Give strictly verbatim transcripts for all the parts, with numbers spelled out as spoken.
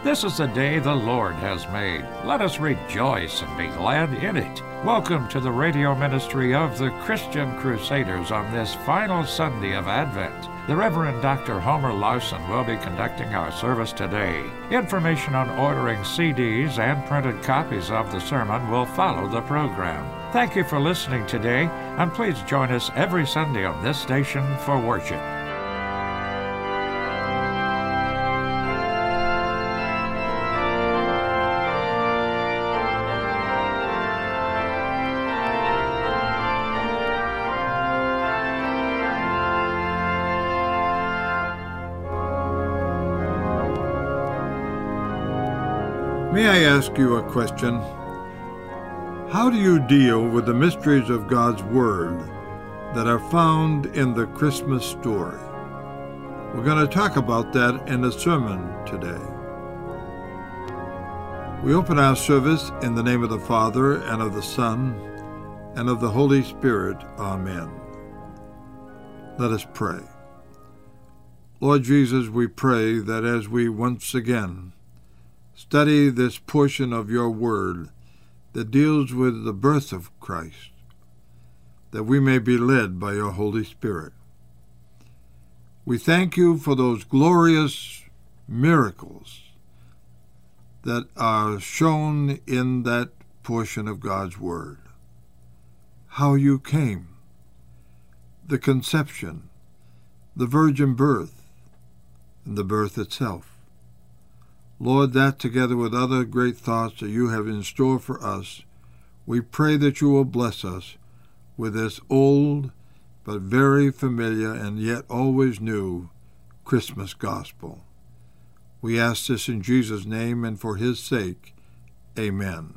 This is the day the Lord has made. Let us rejoice and be glad in it. Welcome to the radio ministry of the Christian Crusaders on this final Sunday of Advent. The Reverend Doctor Homer Larson will be conducting our service today. Information on ordering C Ds and printed copies of the sermon will follow the program. Thank you for listening today, and please join us every Sunday on this station for worship. May I ask you a question? How do you deal with the mysteries of God's Word that are found in the Christmas story? We're going to talk about that in the sermon today. We open our service in the name of the Father, and of the Son, and of the Holy Spirit. Amen. Let us pray. Lord Jesus, we pray that as we once again study this portion of your word that deals with the birth of Christ, that we may be led by your Holy Spirit. We thank you for those glorious miracles that are shown in that portion of God's word. How you came, the conception, the virgin birth, and the birth itself. Lord, that together with other great thoughts that you have in store for us, we pray that you will bless us with this old but very familiar and yet always new Christmas gospel. We ask this in Jesus' name and for his sake. Amen.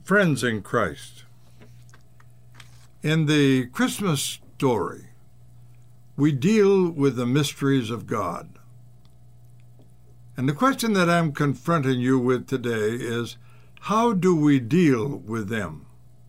Friends in Christ, in the Christmas story, we deal with the mysteries of God. And the question that I'm confronting you with today is, how do we deal with them?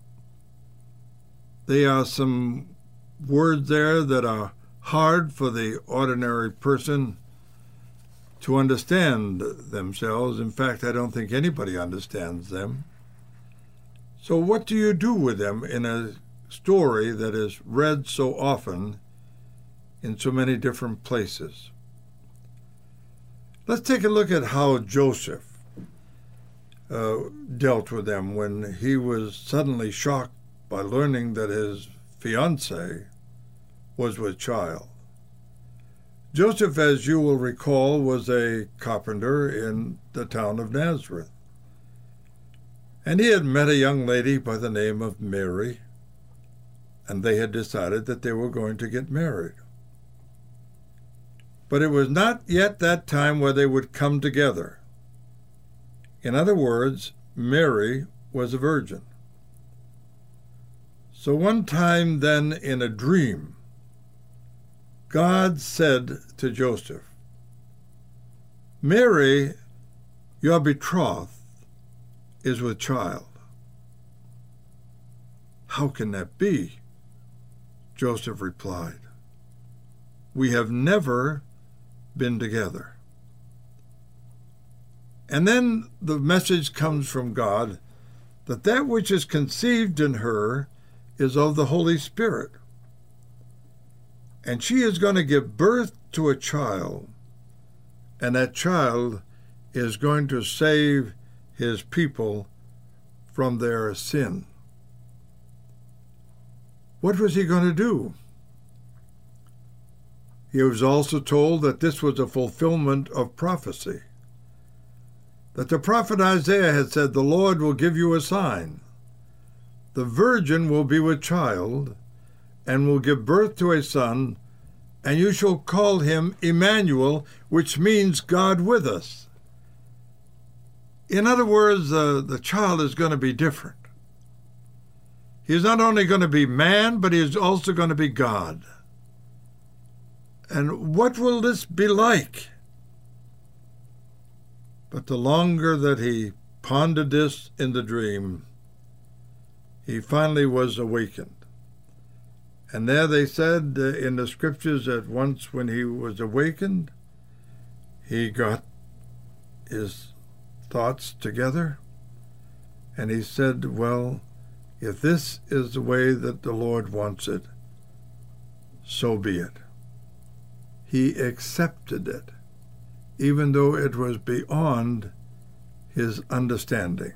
There are some words there that are hard for the ordinary person to understand themselves. In fact, I don't think anybody understands them. So what do you do with them in a story that is read so often in so many different places? Let's take a look at how Joseph uh, dealt with them when he was suddenly shocked by learning that his fiancée was with child. Joseph, as you will recall, was a carpenter in the town of Nazareth. And he had met a young lady by the name of Mary, and they had decided that they were going to get married. But it was not yet that time where they would come together. In other words, Mary was a virgin. So one time then in a dream, God said to Joseph, Mary, your betrothed, is with child. How can that be? Joseph replied, we have never been together. And then the message comes from God that that which is conceived in her is of the Holy Spirit. And she is going to give birth to a child, and that child is going to save his people from their sin. What was he going to do? He was also told that this was a fulfillment of prophecy, that the prophet Isaiah had said, the Lord will give you a sign. The virgin will be with child and will give birth to a son, and you shall call him Emmanuel, which means God with us. In other words, uh, the child is going to be different. He's not only going to be man, but he is also going to be God. And what will this be like? But the longer that he pondered this in the dream, he finally was awakened. And there they said uh, in the scriptures that once when he was awakened, he got his thoughts together, and he said, well, if this is the way that the Lord wants it, so be it. He accepted it, even though it was beyond his understanding.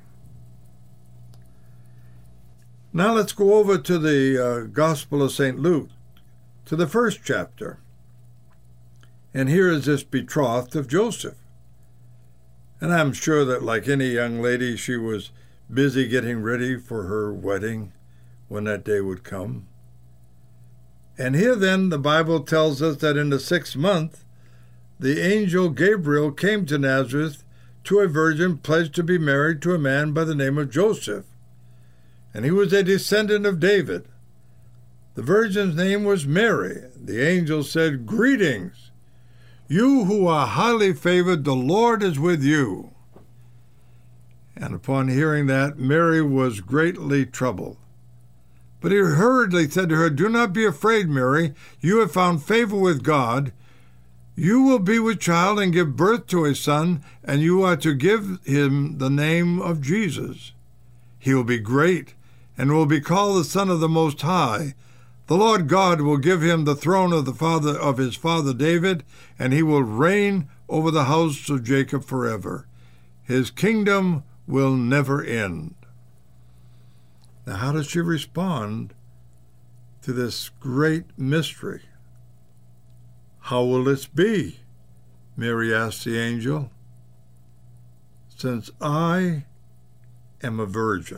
Now let's go over to the uh, Gospel of Saint Luke, to the first chapter. And here is this betrothed of Joseph. And I'm sure that like any young lady, she was busy getting ready for her wedding when that day would come. And here then the Bible tells us that in the sixth month, the angel Gabriel came to Nazareth to a virgin pledged to be married to a man by the name of Joseph. And he was a descendant of David. The virgin's name was Mary. The angel said, greetings, you who are highly favored, the Lord is with you. And upon hearing that, Mary was greatly troubled. But he hurriedly said to her, do not be afraid, Mary. You have found favor with God. You will be with child and give birth to a son, and you are to give him the name of Jesus. He will be great and will be called the Son of the Most High. The Lord God will give him the throne of the father of his father David, and he will reign over the house of Jacob forever. His kingdom will never end. Now, how does she respond to this great mystery? How will this be? Mary asked the angel. Since I am a virgin,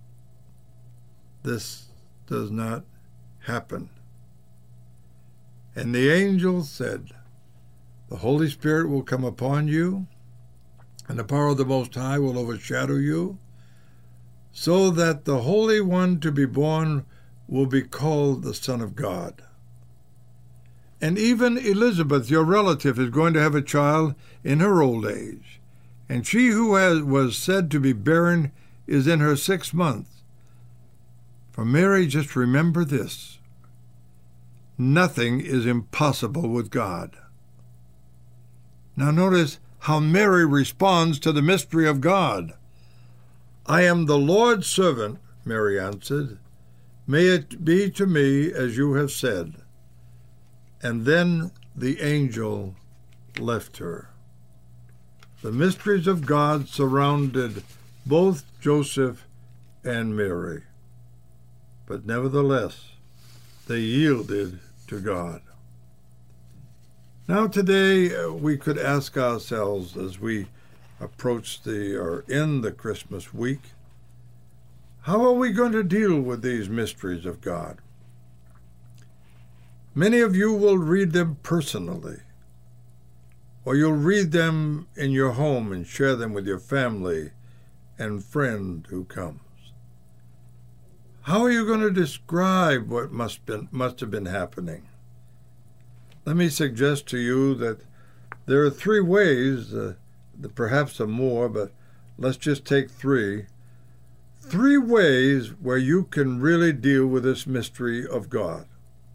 this does not happen. And the angel said, the Holy Spirit will come upon you, and the power of the Most High will overshadow you. so that the Holy One to be born will be called the Son of God. And even Elizabeth, your relative, is going to have a child in her old age, and she who has, was said to be barren is in her sixth month. For Mary, just remember this: nothing is impossible with God. Now notice how Mary responds to the mystery of God. I am the Lord's servant, Mary answered. May it be to me as you have said. And then the angel left her. The mysteries of God surrounded both Joseph and Mary, but nevertheless, they yielded to God. Now today uh, we could ask ourselves as we approach the or end the Christmas week, how are we going to deal with these mysteries of God? Many of you will read them personally, or you'll read them in your home and share them with your family and friend who comes. How are you going to describe what must been, must have been happening? Let me suggest to you that there are three ways, uh, perhaps some more, but let's just take three. Three ways where you can really deal with this mystery of God.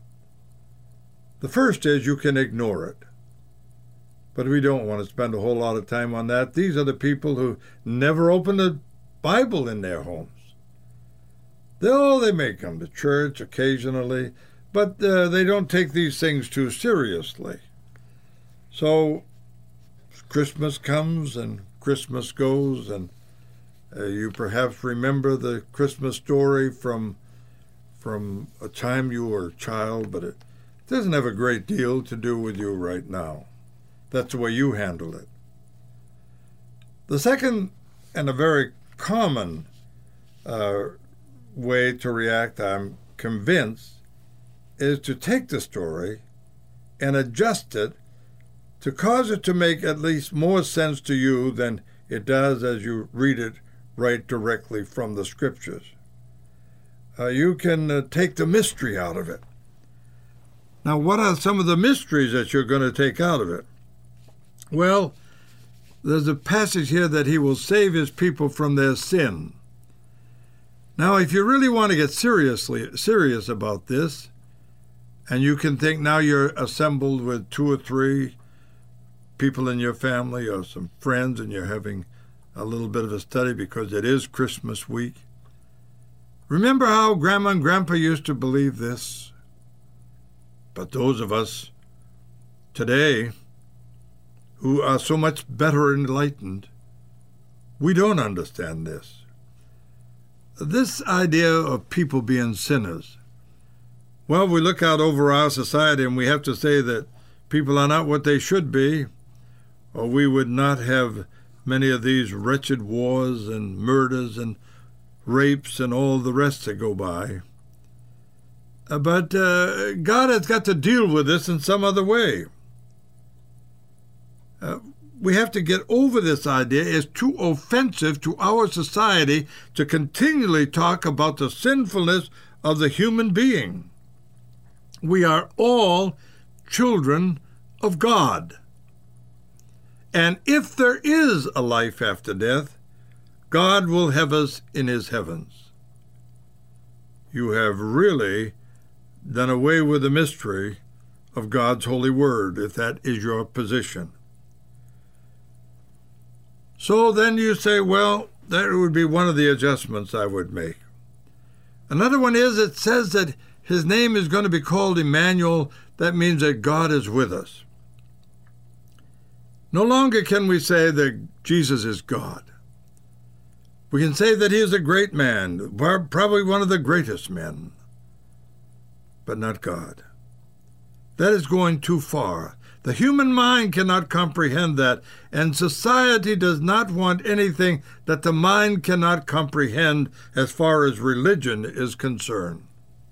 The first is you can ignore it. But we don't want to spend a whole lot of time on that. These are the people who never open the Bible in their homes. Though they may come to church occasionally, but uh, they don't take these things too seriously. So Christmas comes and Christmas goes, and uh, you perhaps remember the Christmas story from from a time you were a child, but it doesn't have a great deal to do with you right now. That's the way you handle it. The second, and a very common uh, way to react, I'm convinced, is to take the story and adjust it to cause it to make at least more sense to you than it does as you read it right directly from the Scriptures. Uh, you can uh, take the mystery out of it. Now, what are some of the mysteries that you're going to take out of it? Well, there's a passage here that he will save his people from their sin. Now, if you really want to get seriously serious about this, and you can think now you're assembled with two or three people in your family or some friends, and you're having a little bit of a study because it is Christmas week. Remember how Grandma and Grandpa used to believe this? But those of us today who are so much better enlightened, we don't understand this. This idea of people being sinners. Well, we look out over our society and we have to say that people are not what they should be, or we would not have many of these wretched wars and murders and rapes and all the rest that go by. Uh, but uh, God has got to deal with this in some other way. Uh, we have to get over this idea. It's too offensive to our society to continually talk about the sinfulness of the human being. We are all children of God. And if there is a life after death, God will have us in his heavens. You have really done away with the mystery of God's holy word, if that is your position. So then you say, well, that would be one of the adjustments I would make. Another one is it says that his name is going to be called Emmanuel. That means that God is with us. No longer can we say that Jesus is God. We can say that he is a great man, probably one of the greatest men, but not God. That is going too far. The human mind cannot comprehend that, and society does not want anything that the mind cannot comprehend as far as religion is concerned.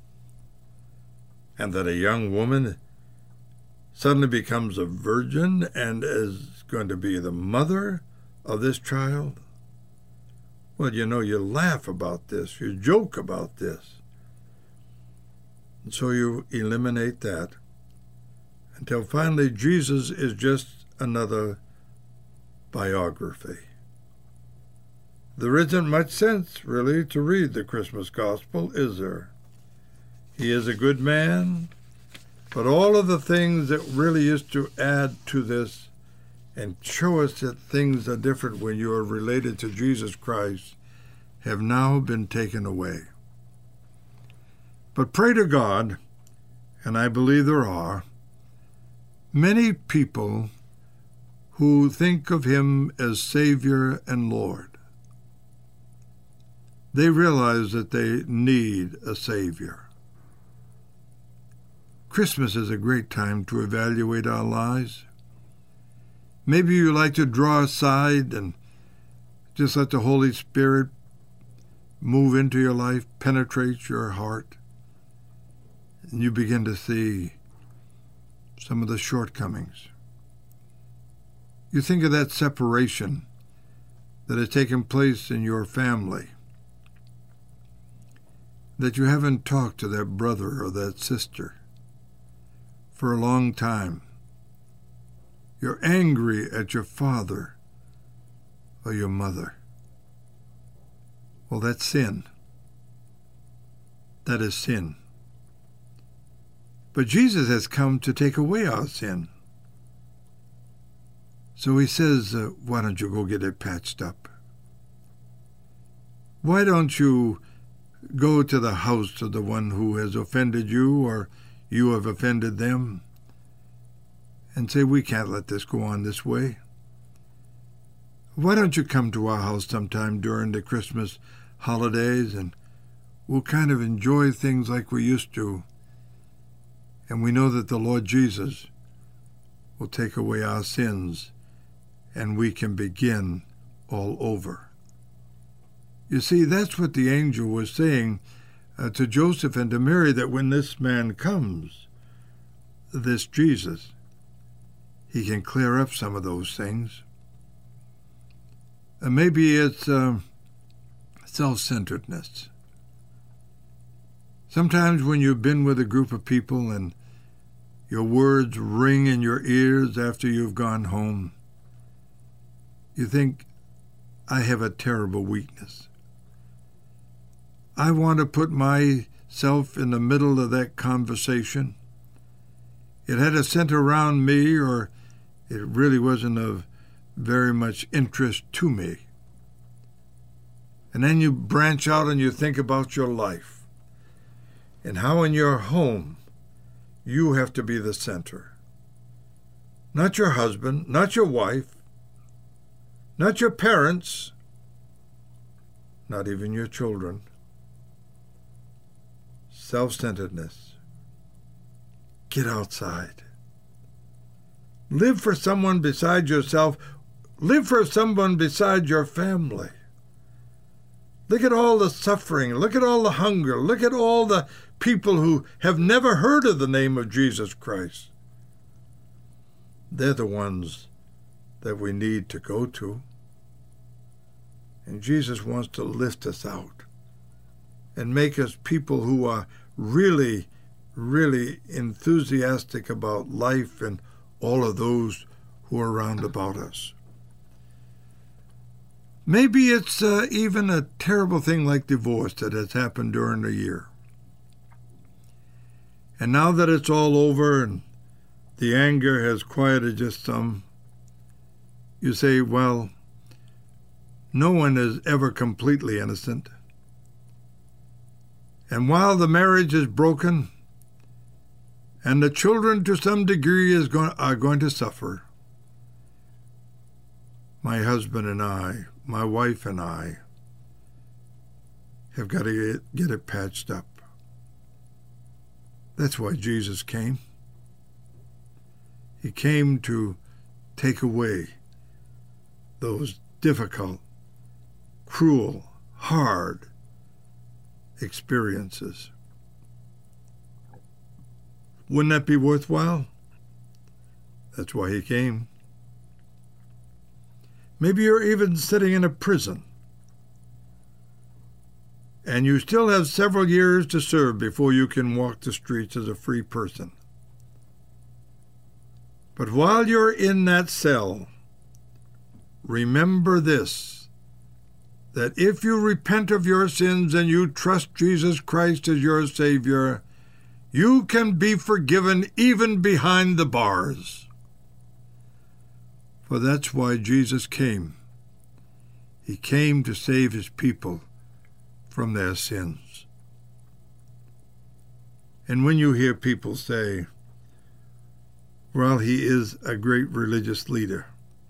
And that a young woman suddenly becomes a virgin and is going to be the mother of this child? Well, you know, you laugh about this, you joke about this. And so you eliminate that until finally Jesus is just another biography. There isn't much sense, really, to read the Christmas Gospel, is there? He is a good man, but all of the things that really is to add to this and show us that things are different when you are related to Jesus Christ have now been taken away. But pray to God, and I believe there are, many people who think of him as Savior and Lord. They realize that they need a Savior. Christmas is a great time to evaluate our lives. Maybe you like to draw aside and just let the Holy Spirit move into your life, penetrate your heart, and you begin to see some of the shortcomings. You think of that separation that has taken place in your family, that you haven't talked to that brother or that sister for a long time. You're angry at your father or your mother. Well, that's sin. That is sin. But Jesus has come to take away our sin. So he says, uh, why don't you go get it patched up? Why don't you go to the house of the one who has offended you or you have offended them and say, we can't let this go on this way. Why don't you come to our house sometime during the Christmas holidays and we'll kind of enjoy things like we used to. And we know that the Lord Jesus will take away our sins and we can begin all over. You see, that's what the angel was saying uh, to Joseph and to Mary, that when this man comes, this Jesus, he can clear up some of those things. And maybe it's uh, self-centeredness. Sometimes when you've been with a group of people and your words ring in your ears after you've gone home, you think, I have a terrible weakness. I want to put myself in the middle of that conversation. It had to center around me, or it really wasn't of very much interest to me. And then you branch out and you think about your life and how in your home you have to be the center. Not your husband, not your wife, not your parents, not even your children. Self-centeredness. Get outside. Live for someone beside yourself. Live for someone beside your family. Look at all the suffering. Look at all the hunger. Look at all the people who have never heard of the name of Jesus Christ. They're the ones that we need to go to. And Jesus wants to lift us out and make us people who are really, really enthusiastic about life and all of those who are around about us. Maybe it's uh, even a terrible thing like divorce that has happened during the year. And now that it's all over and the anger has quieted just some, you say, well, no one is ever completely innocent. And while the marriage is broken, and the children to some degree is going, are going to suffer, my husband and I, my wife and I, have got to get, get it patched up. That's why Jesus came. He came to take away those difficult, cruel, hard experiences. Wouldn't that be worthwhile? That's why he came. Maybe you're even sitting in a prison and you still have several years to serve before you can walk the streets as a free person. But while you're in that cell, remember this, that if you repent of your sins and you trust Jesus Christ as your Savior, you can be forgiven even behind the bars. For that's why Jesus came. He came to save his people from their sins. And when you hear people say, well, he is a great religious leader,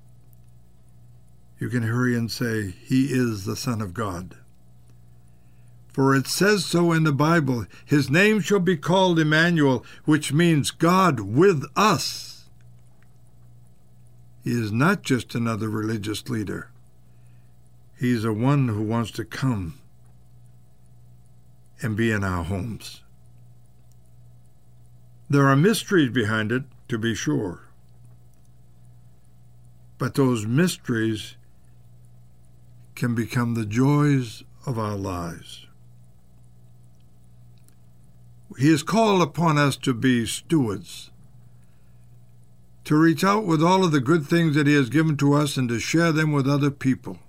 you can hurry and say, he is the Son of God. For it says so in the Bible, his name shall be called Emmanuel, which means God with us. He is not just another religious leader. He's the one who wants to come and be in our homes. There are mysteries behind it, to be sure. But those mysteries can become the joys of our lives. He has called upon us to be stewards, to reach out with all of the good things that he has given to us and to share them with other people.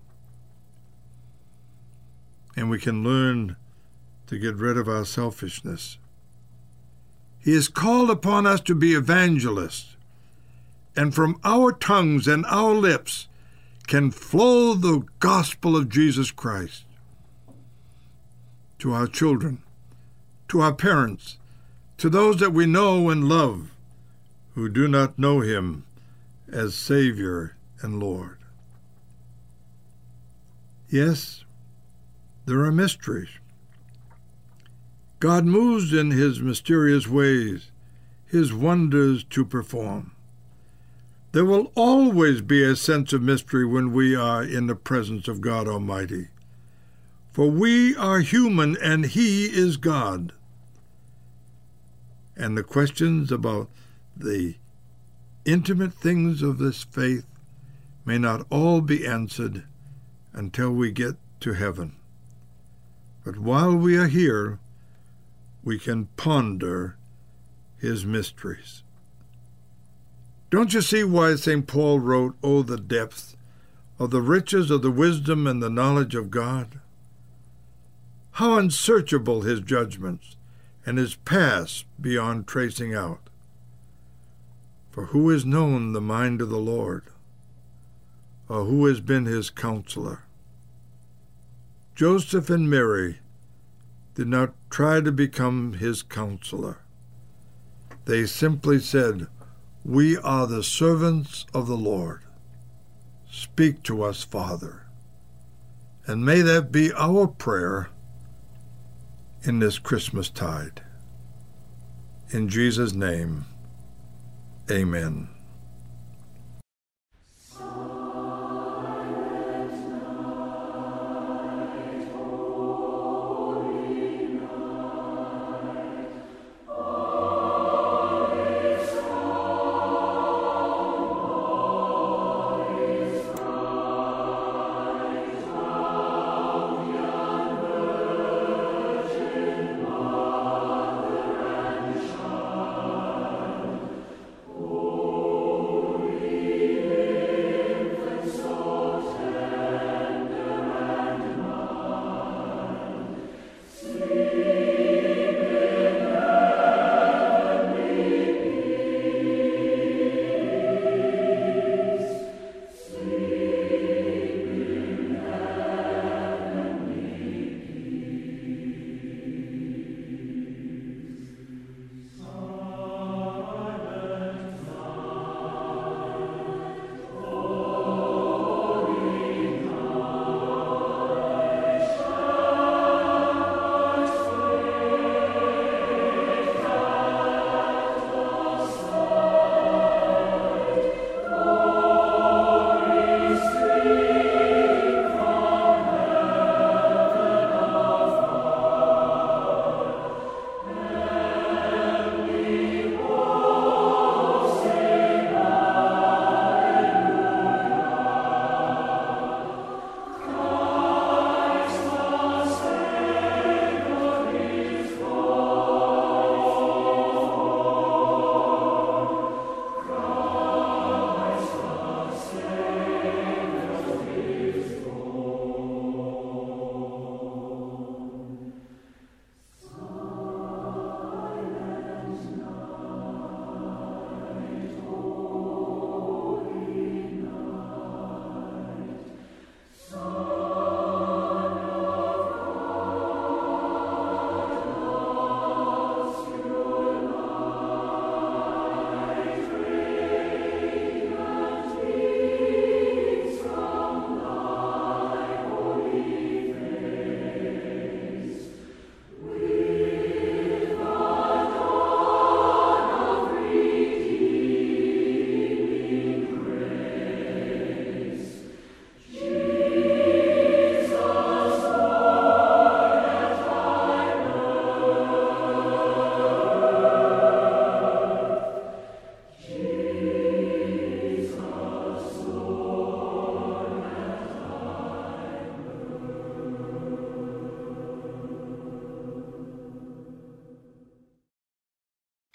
And we can learn to get rid of our selfishness. He has called upon us to be evangelists, and from our tongues and our lips can flow the gospel of Jesus Christ to our children, to our parents, to those that we know and love who do not know him as Savior and Lord. Yes, there are mysteries. God moves in his mysterious ways, his wonders to perform. There will always be a sense of mystery when we are in the presence of God Almighty. For we are human and he is God. And the questions about the intimate things of this faith may not all be answered until we get to heaven. But while we are here, we can ponder his mysteries. Don't you see why Saint Paul wrote, "Oh, the depth of the riches of the wisdom and the knowledge of God? How unsearchable his judgments, and his paths beyond tracing out. For who has known the mind of the Lord? Or who has been his counselor?" Joseph and Mary did not try to become his counselor. They simply said, "We are the servants of the Lord. Speak to us, Father." And may that be our prayer in this Christmas tide. In Jesus' name, amen. Oh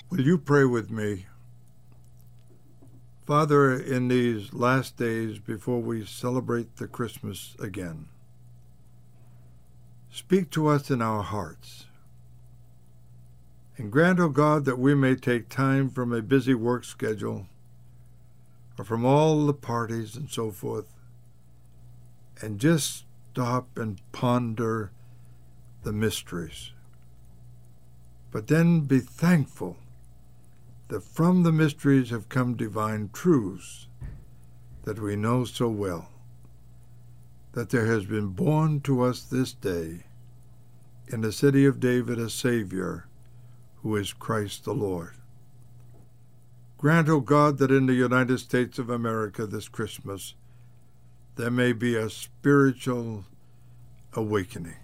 Will you pray with me? Father, in these last days before we celebrate the Christmas again, speak to us in our hearts. And grant, O God, that we may take time from a busy work schedule or from all the parties and so forth, and just stop and ponder the mysteries. But then be thankful that from the mysteries have come divine truths that we know so well, that there has been born to us this day in the city of David a Savior, who is Christ the Lord. Grant, O God, that in the United States of America this Christmas there may be a spiritual awakening.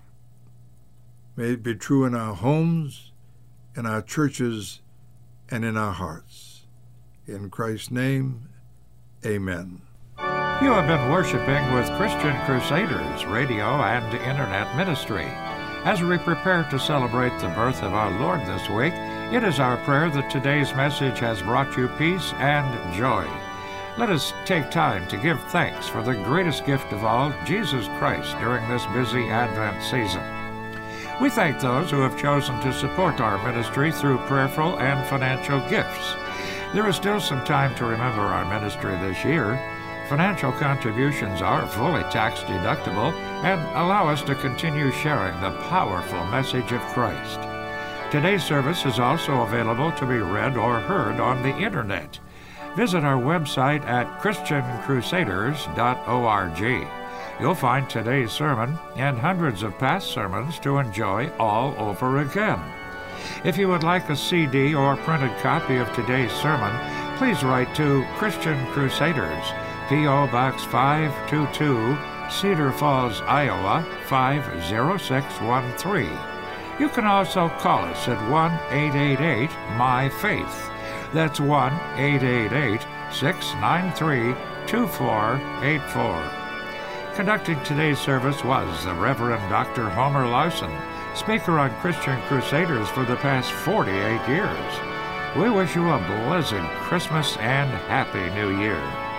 May it be true in our homes, in our churches, and in our hearts. In Christ's name, amen. You have been worshiping with Christian Crusaders Radio and Internet Ministry. As we prepare to celebrate the birth of our Lord this week, it is our prayer that today's message has brought you peace and joy. Let us take time to give thanks for the greatest gift of all, Jesus Christ, during this busy Advent season. We thank those who have chosen to support our ministry through prayerful and financial gifts. There is still some time to remember our ministry this year. Financial contributions are fully tax-deductible and allow us to continue sharing the powerful message of Christ. Today's service is also available to be read or heard on the Internet. Visit our website at christian crusaders dot org. You'll find today's sermon and hundreds of past sermons to enjoy all over again. If you would like a C D or printed copy of today's sermon, please write to Christian Crusaders, P O Box five two two, Cedar Falls, Iowa five zero six one three. You can also call us at one eight eight eight, M Y FAITH. That's one eight eight eight, six nine three, two four eight four. Conducting today's service was the Reverend Doctor Homer Larson, speaker on Christian Crusaders for the past forty-eight years. We wish you a blessed Christmas and Happy New Year.